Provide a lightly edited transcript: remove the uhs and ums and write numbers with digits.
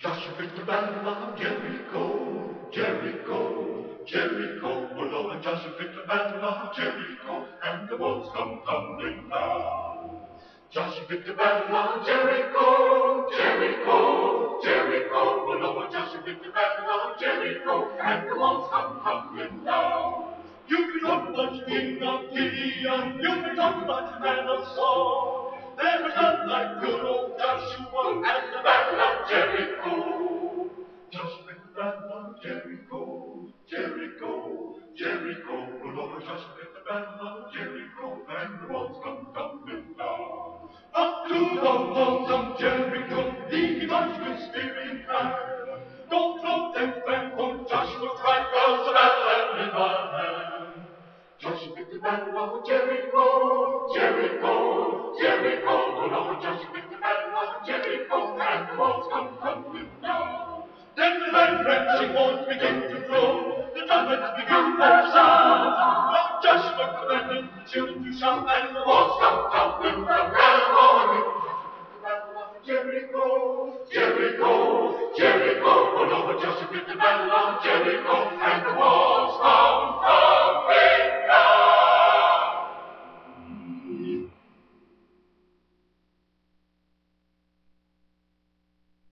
Joshua picked the battle of Jericho, Jericho, Jericho. Oh Lord, Joshua picked the battle of Jericho, and the walls come tumbling down. Joshua picked the battle of Jericho, Jericho, Jericho. Oh Lord, Joshua picked the battle of Jericho, and the walls come tumbling down. You can talk about the king of Gideon, you can talk about the man of Saul. There is none like good old Joshua at the battle of Jericho. Joshua at the battle of Jericho, Jericho, Jericho. Oh Lord, Joshua at the battle of Jericho, and the walls come tumbling down. Up to the walls of Jericho, he marched with spear in hand. Don't throw them back, for Joshua cried, "'Cause the battle is in our hand." Joshua picked the battle of Jericho, Jericho, Jericho. Oh Lord, Joshua picked the battle of Jericho, and the walls come tumbling down. Then the hand-wrenching horns began to blow, the trumpets began their sound. Lord Joshua commanded the children to shout, and the walls come tumbling down. Joshua picked the battle of Jericho, Jericho, Jericho. Oh Lord, Joshua picked the battle of Jericho, and the walls come down.